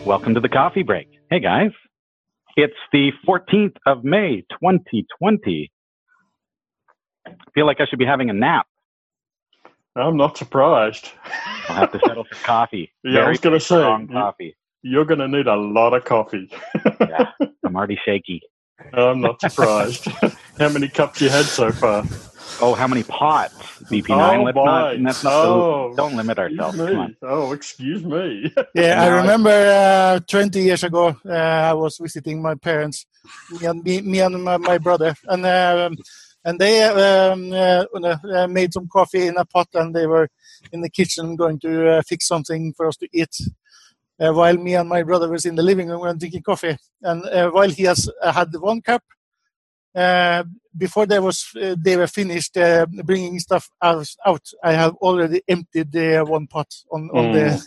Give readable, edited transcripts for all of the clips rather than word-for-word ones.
Welcome to the coffee break. Hey guys, it's the 14th of May, 2020. I feel like I should be having a nap. I'm not surprised. I'll have to settle for coffee. Yeah, I was going to say, coffee. You're going to need a lot of coffee. Yeah, I'm already shaky. I'm not surprised. How many cups you had so far? Oh, how many pots? BP9. Don't limit excuse ourselves. Come on. Oh, excuse me. Yeah, I remember 20 years ago, I was visiting my parents, me and my brother, and they made some coffee in a pot, and they were in the kitchen going to fix something for us to eat. While me and my brother was in the living room and drinking coffee, and while he has had one cup, before they were finished bringing stuff out, I have already emptied the one pot on the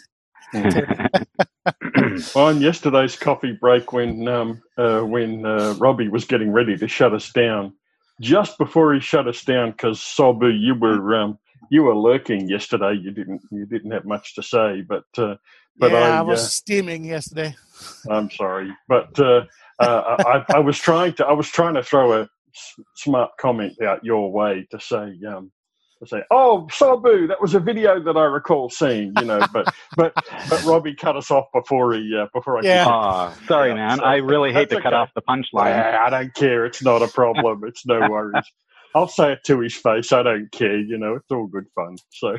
table. On yesterday's coffee break, when Robbie was getting ready to shut us down, just before he shut us down, because Sobu, you were lurking yesterday. You didn't have much to say, but I was steaming yesterday. I'm sorry, but I was trying to throw a smart comment out your way to say, oh, Sobu, that was a video that I recall seeing, but Robbie cut us off before I. Yeah. Sorry, man. So, I really hate to cut off the punchline. I don't care. It's not a problem. It's no worries. I'll say it to his face. I don't care. It's all good fun. So.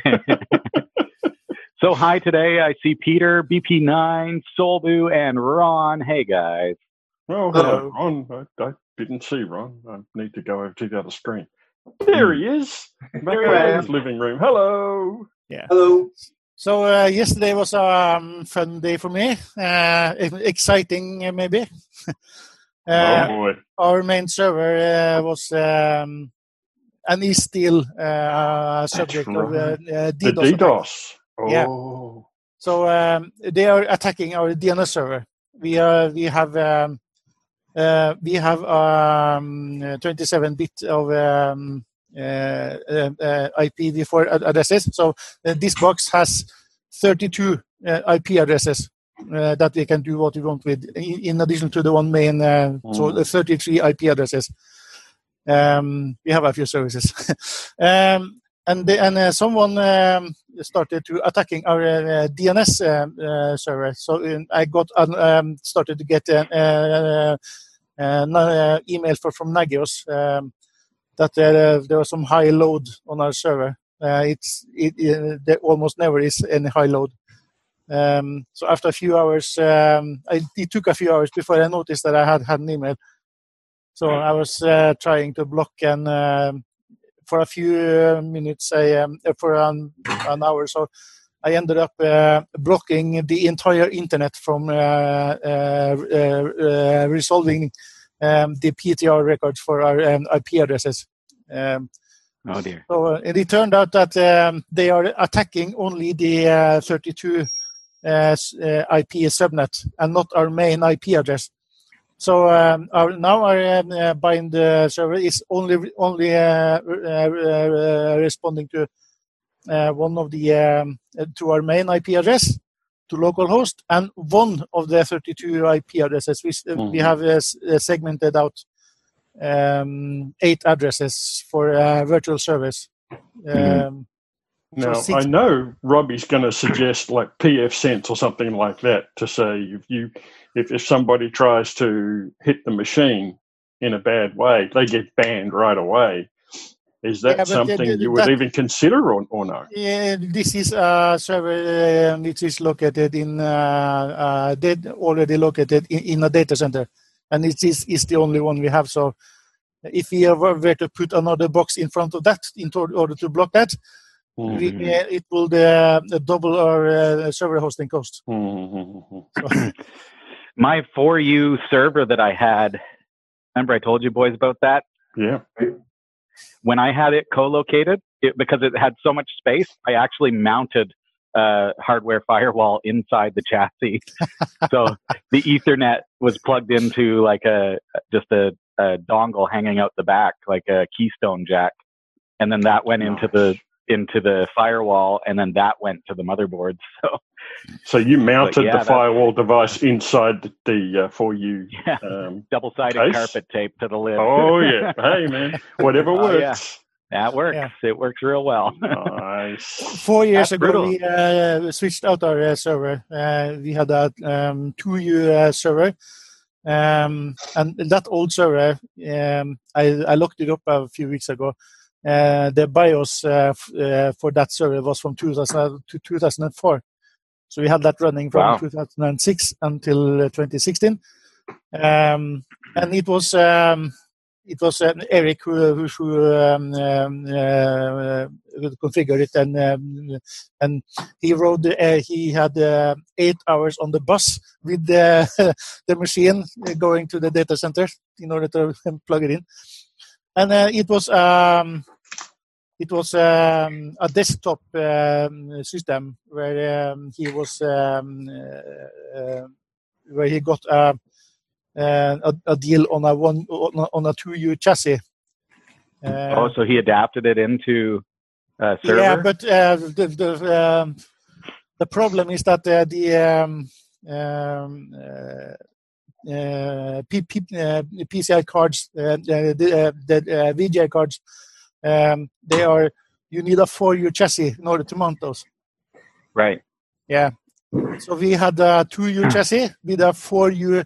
So hi today. I see Peter, BP9, Solbu, and Ron. Hey guys. Oh, hello, Ron. I didn't see Ron. I need to go over to the other screen. There he is. Back in his living room. Hello. Yeah. Hello. So yesterday was a fun day for me. Exciting, maybe. Oh boy. Our main server was and is still subject of DDoS. The DDoS. Oh. Yeah. So they are attacking our DNS server. We have 27-bit of IPv4 addresses. So this box has 32 IP addresses that we can do what we want with, in addition to the one main. So the 33 IP addresses. We have a few services. And someone started to attacking our DNS server. So I got started to get email from Nagios that there was some high load on our server. There almost never is any high load. So after a few hours, it took a few hours before I noticed that I had an email. So I was trying to block, and for a few minutes, for an hour, so I ended up blocking the entire internet from resolving the PTR records for our IP addresses. Oh dear! So it turned out that they are attacking only the 32 IP subnet and not our main IP address. So our bind server is only responding to one of the to our main IP address, to localhost, and one of the 32 IP addresses. We have segmented out 8 addresses for virtual servers. Now, I know Robbie's going to suggest like pfSense or something like that to say if somebody tries to hit the machine in a bad way, they get banned right away. Is that something you would even consider or no? Yeah, this is a server which is located in already located in a data center, and it is the only one we have. So if we were to put another box in front of that in order to block that, it will double our server hosting cost. So. My 4U server that I had, remember I told you boys about that? Yeah. When I had it co-located, because it had so much space, I actually mounted a hardware firewall inside the chassis. So the Ethernet was plugged into like just a dongle hanging out the back, like a Keystone jack. And then that went into into the firewall, and then that went to the motherboard. So you mounted the firewall device inside the for you. Yeah, double-sided case? Carpet tape to the lid. Oh yeah, hey man, whatever works. Yeah. That works. Yeah. It works real well. Nice. 4 years ago, we switched out our server. We had a 2U server, and that old server, I looked it up a few weeks ago. The BIOS for that server was from 2000 to 2004. So we had that running from 2006 until 2016, and it was Eric who configured it, and he rode. He had 8 hours on the bus with the machine going to the data center in order to plug it in, and it was a desktop system where he was where he got a deal on a 2U chassis. So he adapted it into a server. Yeah, but the problem is that the PCI cards, the VGA cards, you need a 4U chassis in order to mount those. Right. Yeah. So we had a 2U chassis with a 4U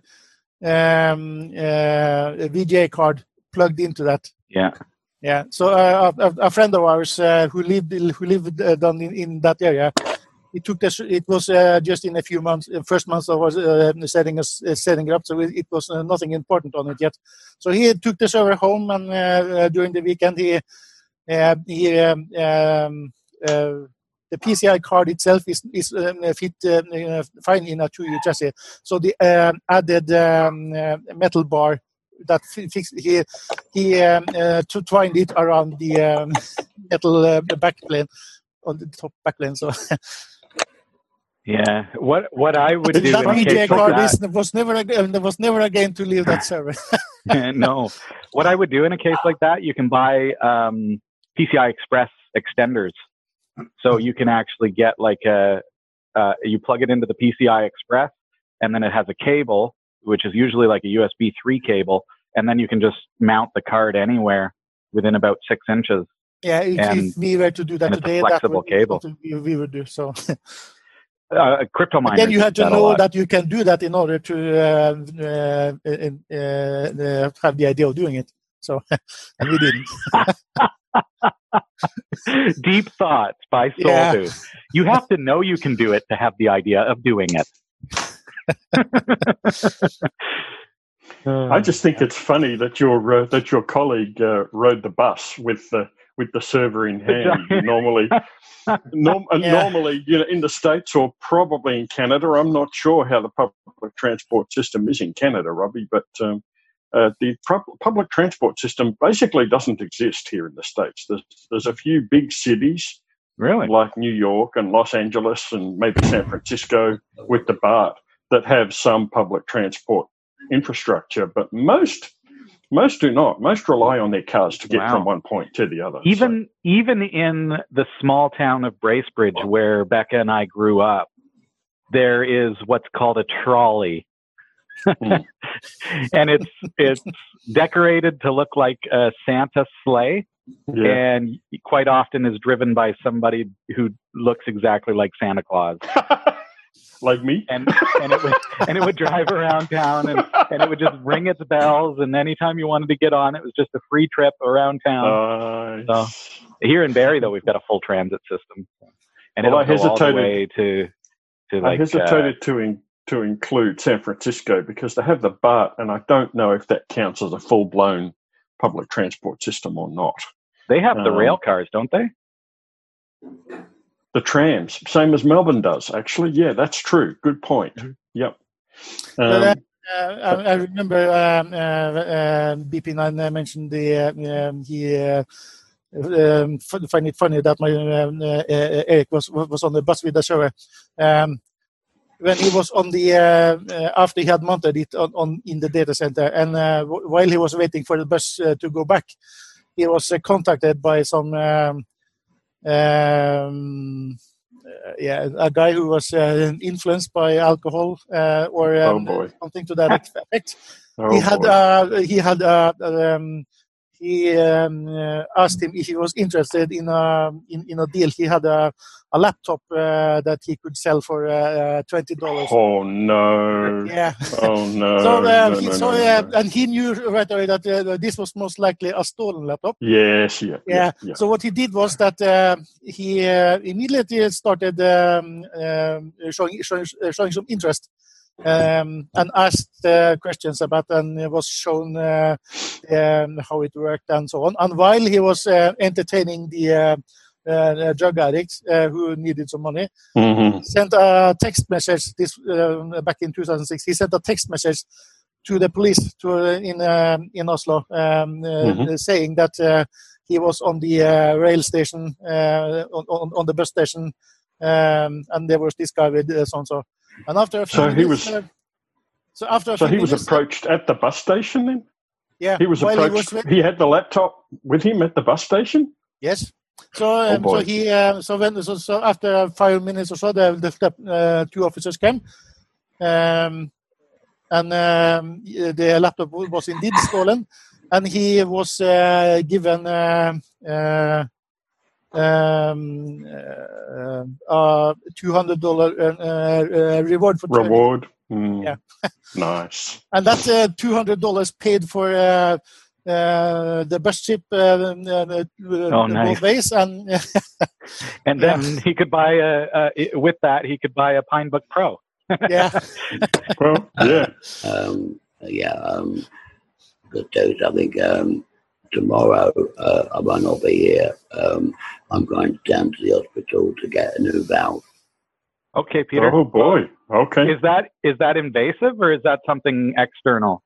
VGA card plugged into that. Yeah. Yeah. So a friend of ours who lived down in that area, he took this. It was just in a few months. First month I was setting it up, so it was nothing important on it yet. So he took the server home, and during the weekend the PCI card itself is fit fine in a 2U chassis. So the added metal bar that he twined it around the metal backplane on the top backplane. So. Yeah, what I would do that in a VGA case card like that, was never again to leave that server. No, what I would do in a case like that, you can buy PCI Express extenders, so you can actually get like you plug it into the PCI Express, and then it has a cable, which is usually like a USB 3 cable, and then you can just mount the card anywhere within about 6 inches. Yeah, if we were to do that today, that cable. We would do so. Crypto miners. Then you had to know that you can do that in order to have the idea of doing it. So, and we didn't. Deep thoughts by Soldu. Yeah. You have to know you can do it to have the idea of doing it. I just think it's funny that your colleague rode the bus with the server in hand. Normally, normally, in the States or probably in Canada, I'm not sure how the public transport system is in Canada, Robbie, but the public transport system basically doesn't exist here in the States. There's a few big cities, really, like New York and Los Angeles and maybe San Francisco with the BART, that have some public transport infrastructure, but most do not. Most rely on their cars to get from one point to the other. Even in the small town of Bracebridge, where Becca and I grew up, there is what's called a trolley. And it's decorated to look like a Santa sleigh, and quite often is driven by somebody who looks exactly like Santa Claus. Like me, and it would drive around town, and it would just ring its bells, and anytime you wanted to get on, it was just a free trip around town. So here in Barrie, though, we've got a full transit system, and it'll go all the way to like. I hesitated to include San Francisco because they have the BART, and I don't know if that counts as a full-blown public transport system or not. They have the rail cars, don't they? The trams, same as Melbourne does, actually. Yeah, that's true. Good point. Yep. I remember BP9 mentioned he find it funny that my Eric was on the bus with the server. When he was on the after he had mounted it on in the data center, and while he was waiting for the bus to go back, he was contacted by some a guy who was influenced by alcohol or something to that effect. He asked him if he was interested in a deal. He had a laptop that he could sell for $20. Oh no! Yeah. Oh no! So and he knew right away that this was most likely a stolen laptop. Yes. Yeah. So what he did was that he immediately started showing some interest. And asked questions about, and was shown how it worked and so on. And while he was entertaining the drug addicts who needed some money, he sent a text message. This back in 2006, he sent a text message to the police in Oslo, saying that he was on the rail station, on the bus station, and there was this guy with so and so. And after a few minutes, he was approached at the bus station then? Yeah. He was approached. He had the laptop with him at the bus station? Yes. So after 5 minutes or so, the two officers came, and the laptop was indeed stolen, and he was given $200 reward for training. Reward. Yeah. Nice. And that $200 paid for the bus trip both ways, and and then he could buy with that he could buy a Pinebook Pro. Yeah. Well, yeah. Could do something. Tomorrow, I might not be here. I'm going down to the hospital to get a new valve. Okay, Peter. Oh boy. Okay. Is that invasive or is that something external?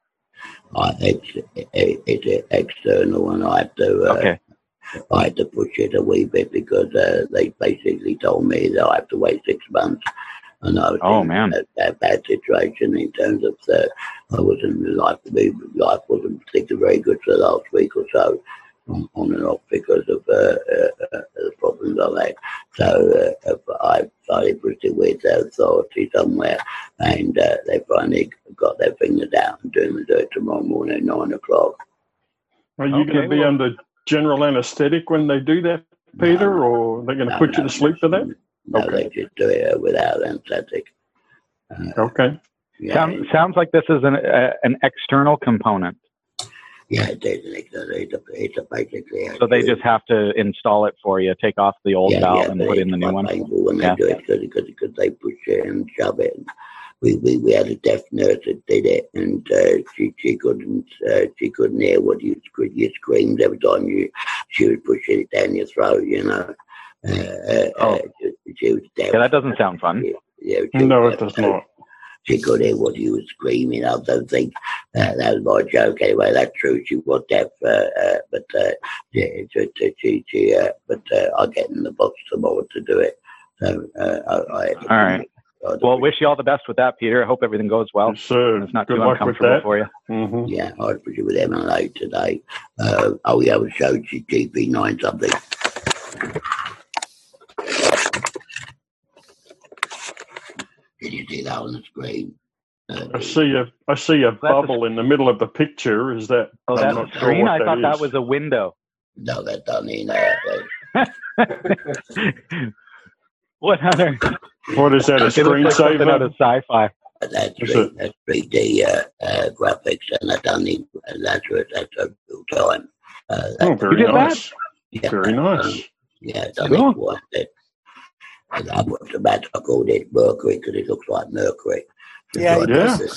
It's external, and I had to push it a wee bit because they basically told me that I have to wait 6 months. And I was in a bad situation in terms of life wasn't particularly very good for the last week or so, on and off because of the problems I've had. So I finally pushed it with the authority somewhere, and they finally got their fingers out and do it tomorrow morning at 9 o'clock. Are you going to be under general anaesthetic when they do that, Peter, or they're going to put you to sleep for that? No, they just do it without anesthetic. Okay. Yeah, sounds like this is an external component. Yeah, it is. It's a basically. So they just have to install it for you, take off the old valve and put in the new one. When they do it because they push it and shove it. We had a deaf nurse that did it, and she couldn't hear what you screamed every time she was pushing it down your throat, you know. She was deaf. Yeah, that doesn't sound fun. No, it does not. She could hear what you were screaming. I don't think that was my joke. Anyway, that's true. She was deaf, but I get in the box tomorrow to do it. So all right. Well, wish you all the best with that, Peter. I hope everything goes well. Yes, sir. It's not Good too luck uncomfortable with that. for you. Mm-hmm. Yeah, I was pretty with MLA today. We have a show GP9 something. Can you see that on the screen? I see a bubble in the middle of the picture. Is that? Oh, that's a screen? I thought that was a window. No, that doesn't mean that. What other? What is that? A screensaver? Out of sci-fi. That's 3D graphics, and that's only that's real time. Very nice. Yeah, very nice. Yeah, it's only one that. And I put the match. I called it Mercury because it looks like Mercury. Yeah. So,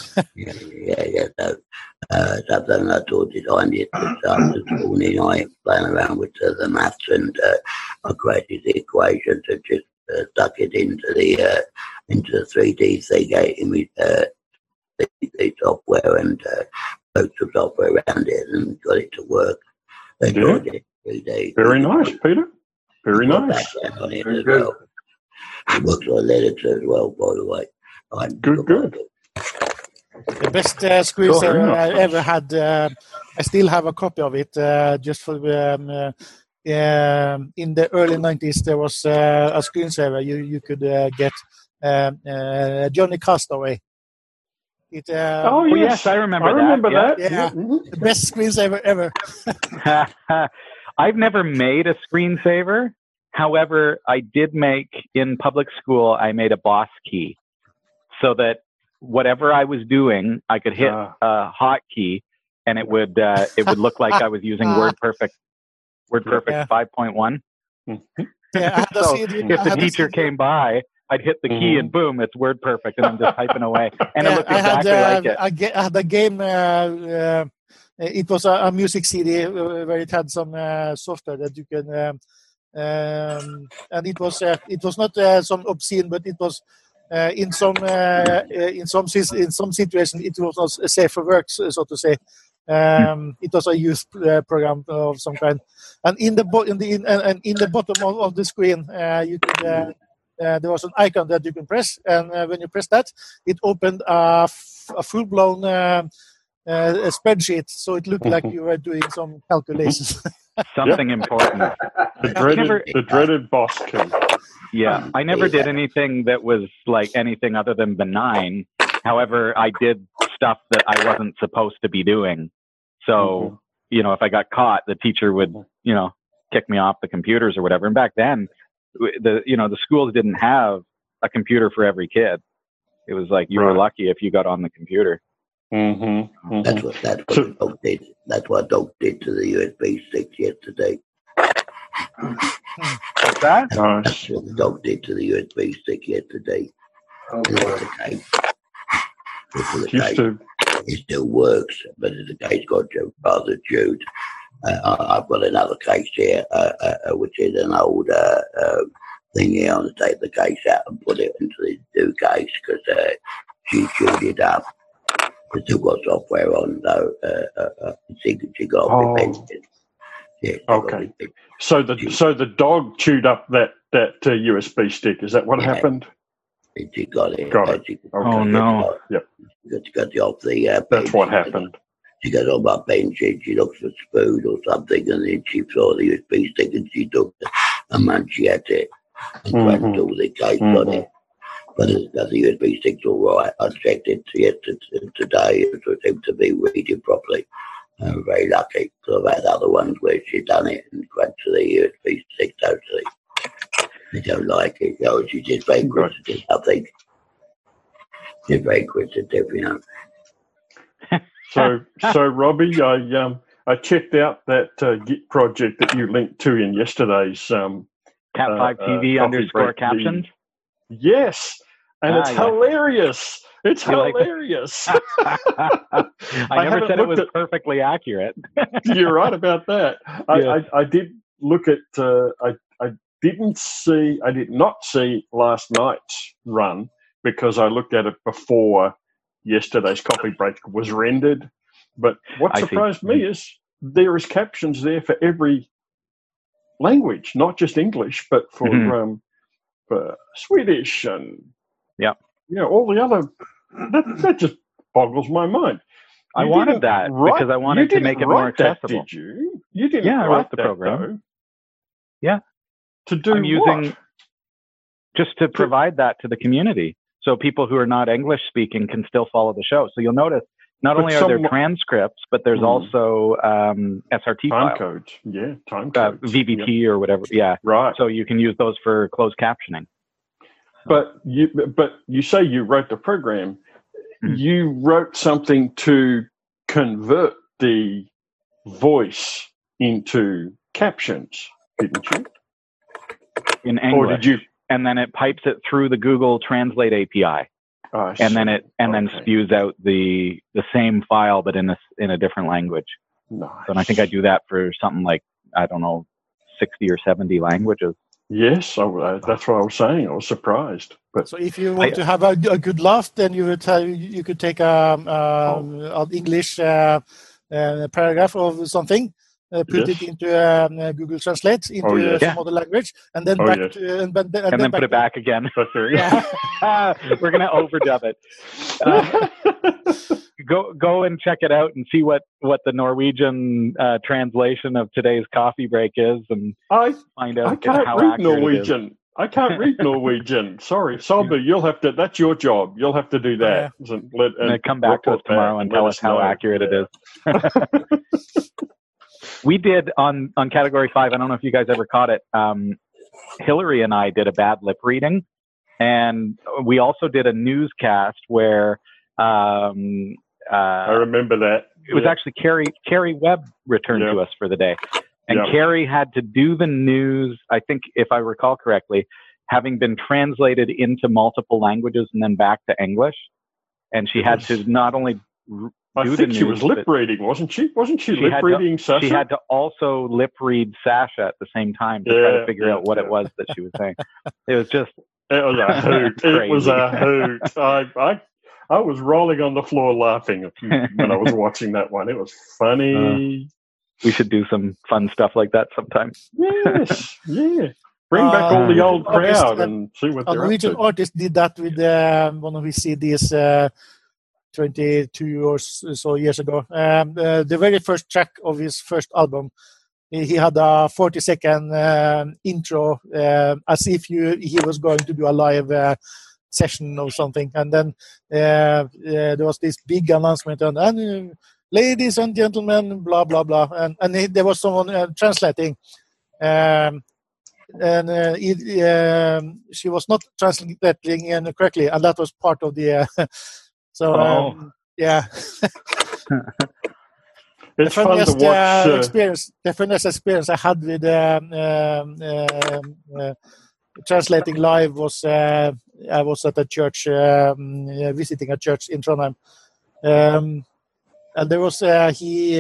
something I thought designed it this morning. I playing around with the maths, and I created the equations and just stuck it into the 3D thing, the software, and wrote some software around it and got it to work. Very nice, Peter. Very nice. Very good. It works on Linux as well, by the way. Good. The best screensaver I ever had. I still have a copy of it, just for in the early 90s, there was a screensaver you could get, Johnny Castaway. Yes, I remember that. Yeah. The best screensaver ever. I've never made a screensaver. However, I did make, in public school, I made a boss key so that whatever I was doing, I could hit a hotkey and it would look like I was using WordPerfect 5.1. Yeah, so if the teacher came by, I'd hit the key and boom, it's WordPerfect, and I'm just typing away, and it looked exactly like it. I had a game. It was a music CD where it had some software that you can, and it was not some obscene, but it was in some situation it was safe for work, so to say. It was a youth program of some kind, and in the bottom of the screen, you could. There was an icon that you can press, and when you press that, it opened a full-blown spreadsheet, so it looked like you were doing some calculations. Something important. The dreaded boss key. Yeah, I never did anything that was like anything other than benign. However, I did stuff that I wasn't supposed to be doing. So, if I got caught, the teacher would, kick me off the computers or whatever. And back then, the schools didn't have a computer for every kid. It was like you were lucky if you got on the computer. That's what Doug did. That's what Doug did to the USB stick yesterday. What's that? That's what Doug did to the USB stick yesterday. It still works, but the case got rather chewed. I've got another case here, which is an old thing here. I'm going to take the case out and put it into the new case because she chewed it up. It's still got software on, though. She got off the bench. Yeah, okay. So the dog chewed up that USB stick. Is that what happened? She got it. Oh, no. Yep. She got it off the That's what happened. She got on my bench and she looks for food or something, and then she saw the USB stick and she took it and munched at it and cracked all the case on it. But the USB stick's all right. I checked it today. It seemed to be reading properly. I'm very lucky because I've had other ones where she's done it and cracked the USB stick totally. They don't like it. She's just very inquisitive, I think. She's very inquisitive, So Robbie, I checked out that Git project that you linked to in yesterday's Cat5TV _captions. Yes, and it's hilarious. It's hilarious. I never said it was perfectly accurate. You're right about that. Yes. I did look at. I did not see last night's run because I looked at it before yesterday's coffee break was rendered. But what surprised me is there is captions there for every language, not just English, but for Swedish and all the other. That just boggles my mind. I wanted that because I wanted to make it more accessible. Did you? You didn't write the program. Though. Yeah. To do I'm using just to provide that to the community, so people who are not English speaking can still follow the show. So you'll notice not only are there transcripts, but there's also SRT time codes. Yeah, time codes. VBT or whatever. Yeah, right. So you can use those for closed captioning. But you say you wrote the program. You wrote something to convert the voice into captions, didn't you? In English. Or did you? And then it pipes it through the Google Translate API, and then then spews out the same file but in a different language. Nice. And I think I do that for something like 60 or 70 languages. Yes, that's what I was saying. I was surprised. But so if you want to have a good laugh, then you could take an English paragraph of something. Put it into Google Translate into some other language, and then then put it back again. We're going to overdub it. Go and check it out and see what the Norwegian translation of today's coffee break is, and find out how accurate Norwegian. it is. I can't read Norwegian. Sorry, Solby, you'll have to. That's your job. You'll have to do that. And come back to us tomorrow and tell us how accurate it is. We did on Category 5. I don't know if you guys ever caught it. Hillary and I did a bad lip reading, and we also did a newscast where I remember that. It was actually Carrie Webb returned to us for the day. And Carrie had to do the news, I think, if I recall correctly, having been translated into multiple languages and then back to English. And she had to not only I think she was lip reading, wasn't she? Wasn't she lip reading Sasha? She had to also lip read Sasha at the same time to try to figure out what it was that she was saying. It was just... It was a hoot. It was a hoot. I was rolling on the floor laughing when I was watching that one. It was funny. We should do some fun stuff like that sometime. Yes, yeah. Bring back all the old crowd and see what they're up to. Norwegian artist did that with one of his CDs 22 or so years ago. The very first track of his first album, he had a 40-second intro as if he was going to do a live session or something. And then there was this big announcement and ladies and gentlemen, blah, blah, blah. And there was someone translating. She was not translating correctly. And that was part of the... yeah. It's fun to watch. The funniest experience I had with translating live was I was at a church, visiting a church in Trondheim. And there was he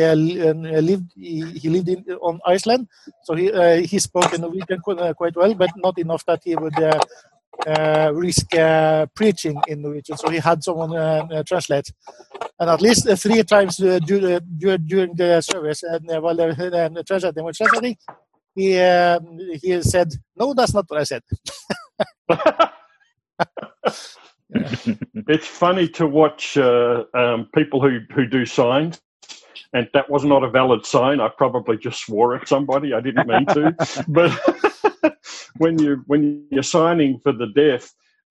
lived on Iceland, so he spoke Norwegian quite well, but not enough that he would risk preaching in Norwegian. So he had someone translate, and at least 3 times during the service, and while the translating was translating, he said, "No, that's not what I said." It's funny to watch people who do signs, and that was not a valid sign. I probably just swore at somebody. I didn't mean to. But when you're signing for the deaf,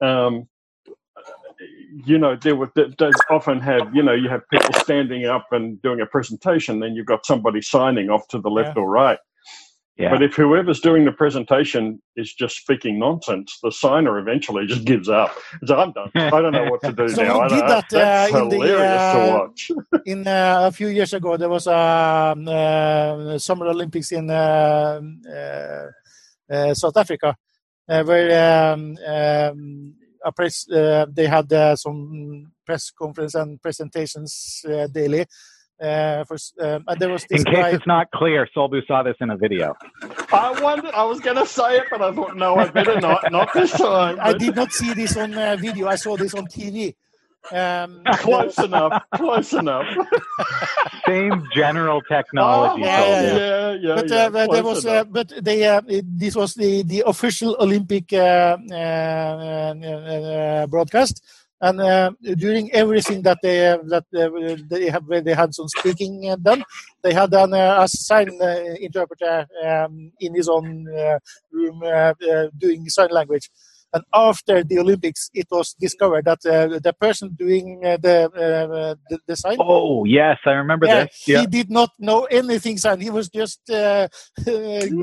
they often have, you have people standing up and doing a presentation, then you've got somebody signing off to the left or right. Yeah. But if whoever's doing the presentation is just speaking nonsense, the signer eventually just gives up. So I'm done. I don't know what to do now. That's hilarious to watch. In a few years ago, there was a Summer Olympics in South Africa, where they had some press conference and presentations daily. And there was this in case it's not clear, Solbu saw this in a video. I was going to say it, but I thought, no, I better not this time. I did not see this on video. I saw this on TV. Close enough. Same general technology. But there was, this was the official Olympic broadcast. And during everything that they had some speaking done, they had done a sign interpreter in his own room doing sign language. And after the Olympics, it was discovered that the person doing the sign. Oh yes, I remember that. Yeah. He did not know anything sign. He was just he just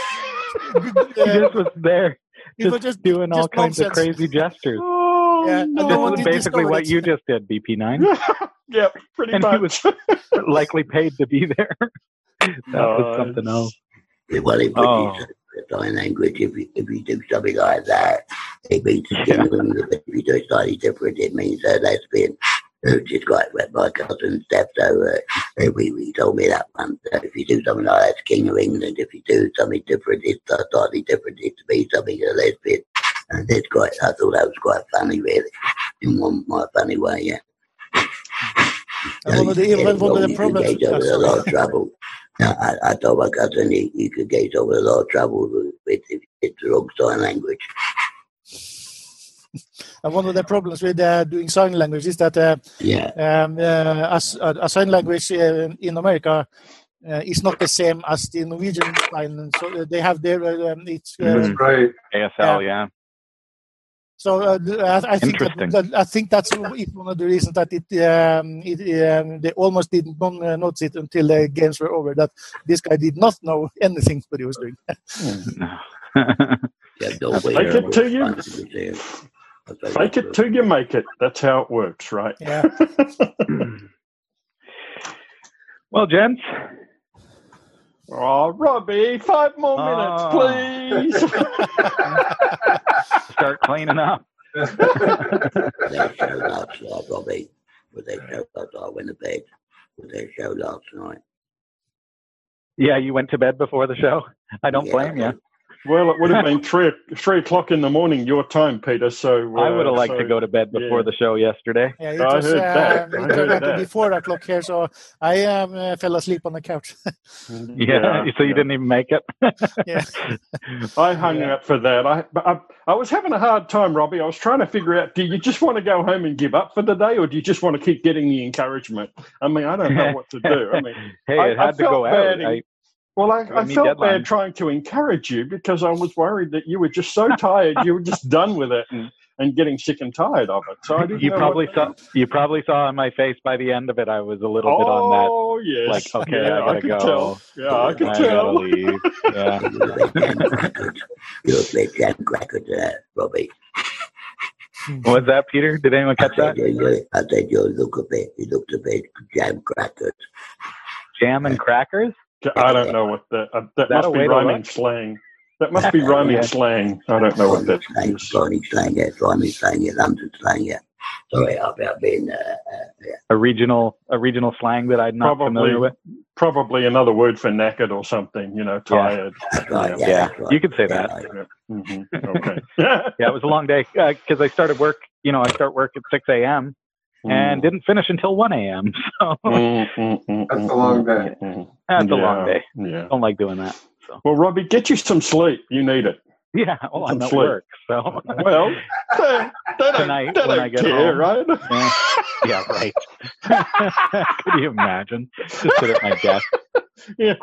was there, just doing all kinds of crazy gestures. Yeah, no, this is basically what you just did, BP9. Yeah, pretty much. He was likely paid to be there. That was something else. Well, if you sign language, if you do something like that, it means if you do it slightly different, it means lesbian. Which is quite my cousin Steph, so he told me that one. If you do something like that, it's King of England. If you do something different, it's slightly different. It's to be something a lesbian. And I thought that was quite funny, really, in one funny way, yeah. One of the problems. You could get over a lot of trouble. I told my cousin you could get over a lot of trouble if it's the wrong sign language. And one of the problems with doing sign language is that a sign language in America is not the same as the Norwegian sign. So they have their it's that's right. ASL, yeah. So I think that's one of the reasons that they almost didn't notice it until the games were over, that this guy did not know anything what he was doing. Fake it till you fake it till you make it. That's how it works, right? Yeah. Well, gents. Oh, Robbie, 5 more minutes, please. Start cleaning up. They show last night, Robbie. With their show last night, I went to bed with their show last night. Yeah, you went to bed before the show? I don't blame you. Well, it would have been 3 o'clock in the morning your time, Peter. So I would have liked to go to bed before the show yesterday. Yeah, it was, I heard that. It before 4 o'clock here, so I fell asleep on the couch. So you didn't even make it. Yeah, I hung out for that. I was having a hard time, Robbie. I was trying to figure out: do you just want to go home and give up for the day, or do you just want to keep getting the encouragement? I mean, I don't know what to do. I mean, it had to go out. I felt bad trying to encourage you because I was worried that you were just so tired, you were just done with it and getting sick and tired of it. So I didn't you probably saw on my face by the end of it I was a little bit on that. Oh yes, like okay, I gotta go. Tell. Yeah, I could tell. Gotta leave. Yeah. You're a bit jam cracker, Robbie. What was that, Peter? Did anyone catch that? I said you looked a bit jam crackers. Jam and crackers? I don't know what that must be rhyming slang. That must be rhyming slang. I don't know what that is. Rhyming slang, London slang, yeah. Sorry about being a regional slang that I'm not familiar with. Probably another word for knackered or something. Tired. Right, right. You could say that. Mm-hmm. Okay. It was a long day because I started work. I start work at 6 a.m. and didn't finish until 1 a.m. So that's a long day. That's a long day. Yeah. Don't like doing that. So. Well, Robbie, get you some sleep. You need it. Yeah. Well, I'm at work, so. Well, tonight when I get home, right? Yeah, right. Could you imagine? Just sit at my desk. Yeah.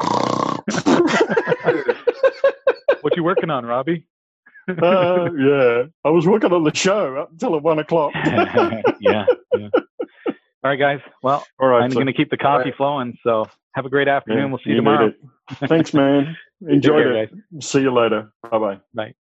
What you working on, Robbie? Yeah, I was working on the show up until 1 o'clock. Yeah. All right, guys. Well, I'm going to keep the coffee flowing. So have a great afternoon. We'll see you tomorrow. Thanks, man. Enjoyed it. Guys. See you later. Bye-bye. Bye.